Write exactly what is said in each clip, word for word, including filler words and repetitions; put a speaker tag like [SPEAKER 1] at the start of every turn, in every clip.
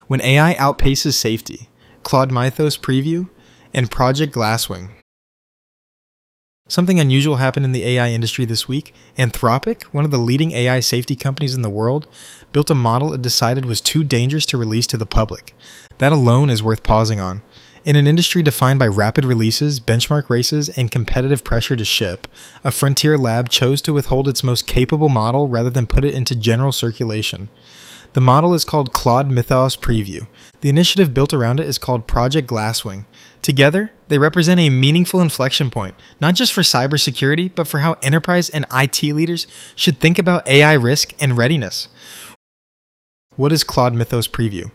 [SPEAKER 1] When A I Outpaces Safety, Claude Mythos Preview, and Project Glasswing. Something unusual happened in the A I industry this week. Anthropic, one of the leading A I safety companies in the world, built a model it decided was too dangerous to release to the public. That alone is worth pausing on. In an industry defined by rapid releases, benchmark races, and competitive pressure to ship, a frontier lab chose to withhold its most capable model rather than put it into general circulation. The model is called Claude Mythos Preview. The initiative built around it is called Project Glasswing. Together, they represent a meaningful inflection point, not just for cybersecurity, but for how enterprise and I T leaders should think about A I risk and readiness. What is Claude Mythos Preview?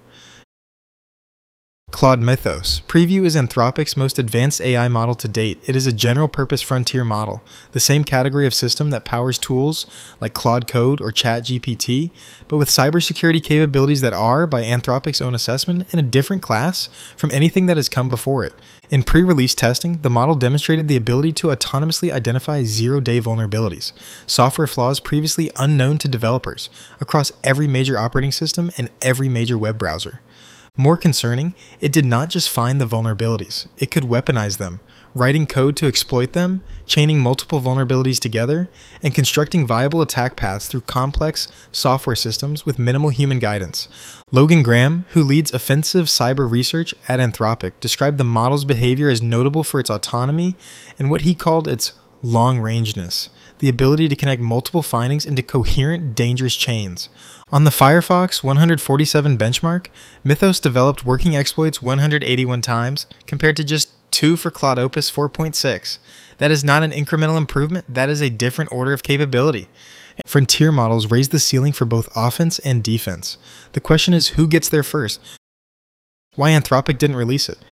[SPEAKER 1] Claude Mythos Preview is Anthropic's most advanced A I model to date. It is a general-purpose frontier model, the same category of system that powers tools like Claude Code or ChatGPT, but with cybersecurity capabilities that are, by Anthropic's own assessment, in a different class from anything that has come before it. In pre-release testing, the model demonstrated the ability to autonomously identify zero-day vulnerabilities, software flaws previously unknown to developers, across every major operating system and every major web browser. More concerning, it did not just find the vulnerabilities, it could weaponize them, writing code to exploit them, chaining multiple vulnerabilities together, and constructing viable attack paths through complex software systems with minimal human guidance. Logan Graham, who leads offensive cyber research at Anthropic, described the model's behavior as notable for its autonomy and what he called its long-rangeness, the ability to connect multiple findings into coherent, dangerous chains. On the Firefox one forty-seven benchmark, Mythos developed working exploits one hundred eighty-one times, compared to just two for Claude Opus four point six. That is not an incremental improvement, that is a different order of capability. Frontier models raise the ceiling for both offense and defense. The question is, who gets there first? Why Anthropic didn't release it?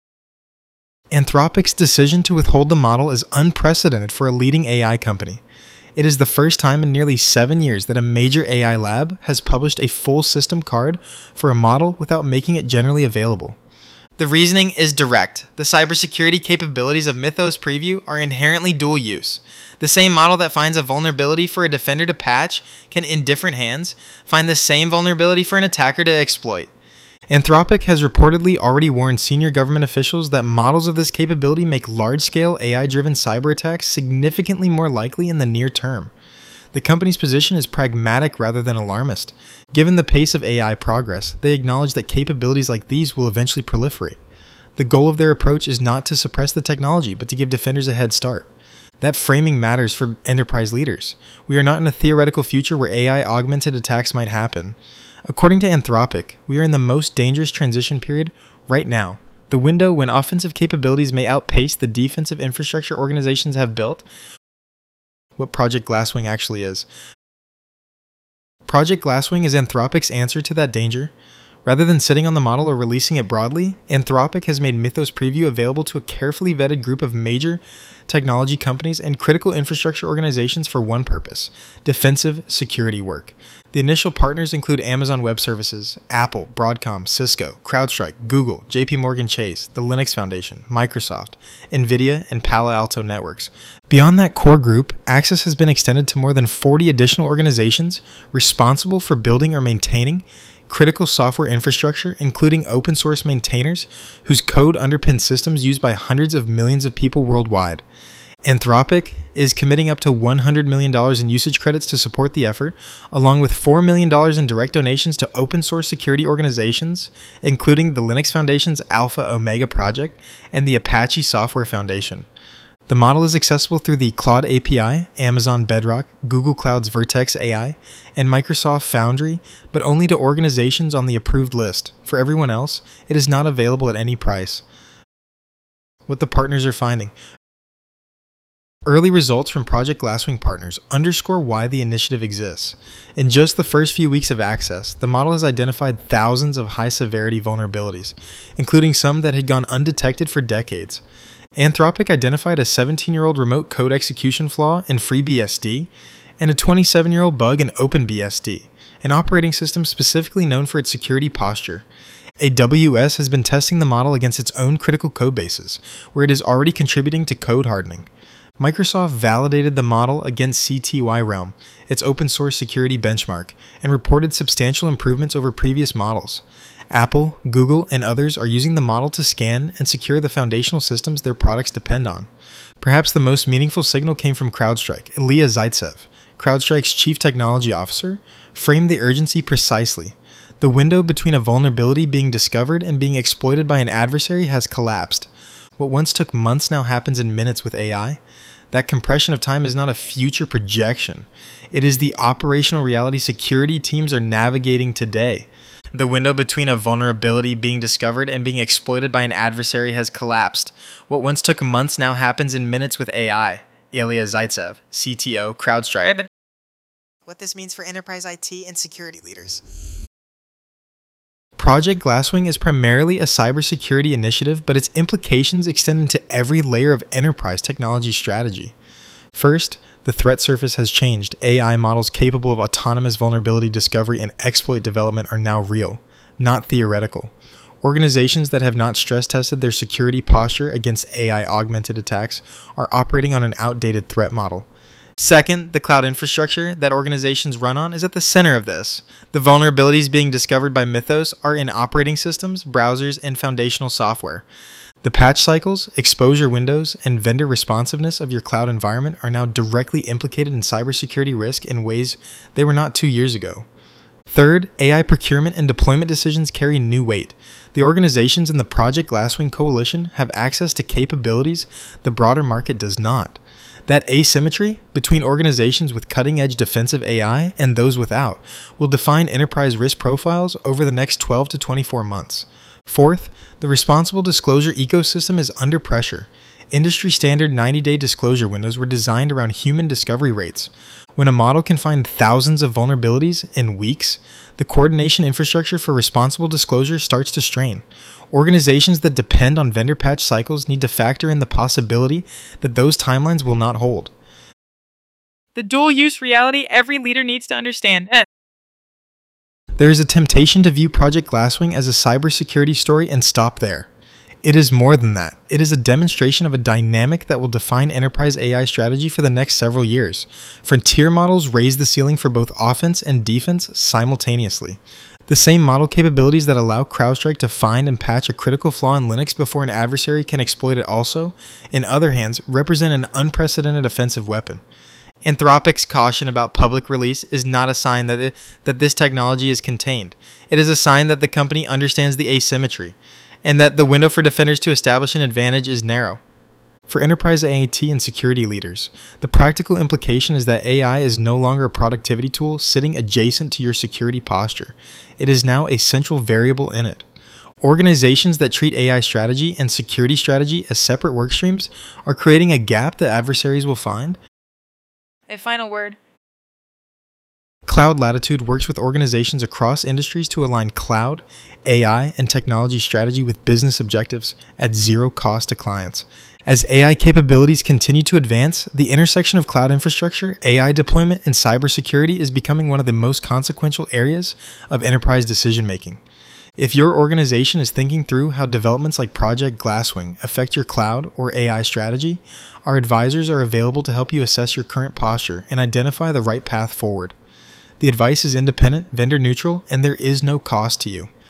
[SPEAKER 1] Anthropic's decision to withhold the model is unprecedented for a leading A I company. It is the first time in nearly seven years that a major A I lab has published a full system card for a model without making it generally available. The reasoning is direct. The cybersecurity capabilities of Mythos Preview are inherently dual use. The same model that finds a vulnerability for a defender to patch can, in different hands, find the same vulnerability for an attacker to exploit. Anthropic has reportedly already warned senior government officials that models of this capability make large-scale A I-driven cyber attacks significantly more likely in the near term. The company's position is pragmatic rather than alarmist. Given the pace of A I progress, they acknowledge that capabilities like these will eventually proliferate. The goal of their approach is not to suppress the technology, but to give defenders a head start. That framing matters for enterprise leaders. We are not in a theoretical future where A I-augmented attacks might happen. According to Anthropic, we are in the most dangerous transition period right now. The window when offensive capabilities may outpace the defensive infrastructure organizations have built. What Project Glasswing actually is. Project Glasswing is Anthropic's answer to that danger. Rather than sitting on the model or releasing it broadly, Anthropic has made Mythos Preview available to a carefully vetted group of major technology companies and critical infrastructure organizations for one purpose: defensive security work. The initial partners include Amazon Web Services, Apple, Broadcom, Cisco, CrowdStrike, Google, J P Morgan Chase, the Linux Foundation, Microsoft, NVIDIA, and Palo Alto Networks. Beyond that core group, access has been extended to more than forty additional organizations responsible for building or maintaining critical software infrastructure, including open source maintainers whose code underpins systems used by hundreds of millions of people worldwide. Anthropic is committing up to one hundred million dollars in usage credits to support the effort, along with four million dollars in direct donations to open source security organizations, including the Linux Foundation's Alpha Omega project and the Apache Software Foundation. The model is accessible through the Claude A P I, Amazon Bedrock, Google Cloud's Vertex A I, and Microsoft Foundry, but only to organizations on the approved list. For everyone else, it is not available at any price. What the partners are finding. Early results from Project Glasswing partners underscore why the initiative exists. In just the first few weeks of access, the model has identified thousands of high-severity vulnerabilities, including some that had gone undetected for decades. Anthropic identified a seventeen-year-old remote code execution flaw in FreeBSD and a twenty-seven-year-old bug in OpenBSD, an operating system specifically known for its security posture. A W S has been testing the model against its own critical code bases, where it is already contributing to code hardening. Microsoft validated the model against C T Y Realm, its open source security benchmark, and reported substantial improvements over previous models. Apple, Google, and others are using the model to scan and secure the foundational systems their products depend on. Perhaps the most meaningful signal came from CrowdStrike. Ilya Zaitsev, CrowdStrike's chief technology officer, framed the urgency precisely. The window between a vulnerability being discovered and being exploited by an adversary has collapsed. What once took months now happens in minutes with A I. That compression of time is not a future projection. It is the operational reality security teams are navigating today. The window between a vulnerability being discovered and being exploited by an adversary has collapsed. What once took months now happens in minutes with A I. Ilya Zaitsev, C T O, CrowdStrike.
[SPEAKER 2] What this means for enterprise I T and security leaders.
[SPEAKER 1] Project Glasswing is primarily a cybersecurity initiative, but its implications extend into every layer of enterprise technology strategy. First, the threat surface has changed. A I models capable of autonomous vulnerability discovery and exploit development are now real, not theoretical. Organizations that have not stress tested their security posture against A I-augmented attacks are operating on an outdated threat model. Second, the cloud infrastructure that organizations run on is at the center of this. The vulnerabilities being discovered by Mythos are in operating systems, browsers, and foundational software. The patch cycles, exposure windows, and vendor responsiveness of your cloud environment are now directly implicated in cybersecurity risk in ways they were not two years ago. Third, A I procurement and deployment decisions carry new weight. The organizations in the Project Glasswing Coalition have access to capabilities the broader market does not. That asymmetry between organizations with cutting-edge defensive A I and those without will define enterprise risk profiles over the next twelve to twenty-four months. Fourth, the responsible disclosure ecosystem is under pressure. Industry-standard ninety-day disclosure windows were designed around human discovery rates. When a model can find thousands of vulnerabilities in weeks, the coordination infrastructure for responsible disclosure starts to strain. Organizations that depend on vendor patch cycles need to factor in the possibility that those timelines will not hold.
[SPEAKER 2] The dual-use reality every leader needs to understand. Eh.
[SPEAKER 1] There is a temptation to view Project Glasswing as a cybersecurity story and stop there. It is more than that. It is a demonstration of a dynamic that will define enterprise A I strategy for the next several years. Frontier models raise the ceiling for both offense and defense simultaneously. The same model capabilities that allow CrowdStrike to find and patch a critical flaw in Linux before an adversary can exploit it also, in other hands, represent an unprecedented offensive weapon. Anthropic's caution about public release is not a sign that, it, that this technology is contained. It is a sign that the company understands the asymmetry, and that the window for defenders to establish an advantage is narrow. For enterprise I T and security leaders, the practical implication is that A I is no longer a productivity tool sitting adjacent to your security posture. It is now a central variable in it. Organizations that treat A I strategy and security strategy as separate work streams are creating a gap that adversaries will find.
[SPEAKER 2] A final word.
[SPEAKER 1] Cloud Latitude works with organizations across industries to align cloud, A I, and technology strategy with business objectives at zero cost to clients. As A I capabilities continue to advance, the intersection of cloud infrastructure, A I deployment, and cybersecurity is becoming one of the most consequential areas of enterprise decision-making. If your organization is thinking through how developments like Project Glasswing affect your cloud or A I strategy, our advisors are available to help you assess your current posture and identify the right path forward. The advice is independent, vendor neutral, and there is no cost to you.